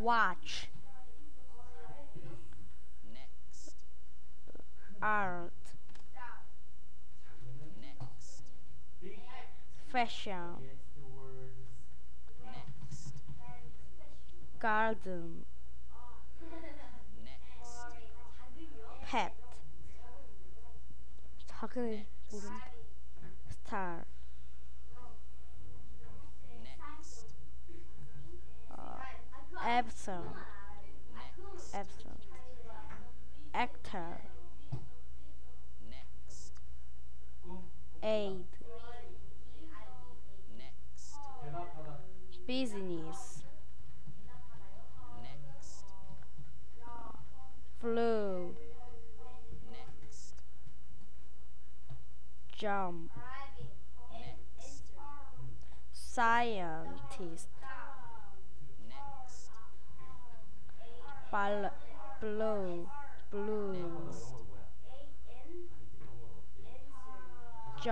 watch, next, art, next, fashion, next, garden, next, pet, 작은 next, 모른다. star, next, absent, next, absent, actor, next, aid, next, business, next, flu, next, jump, next, scientist, next, blue, blue,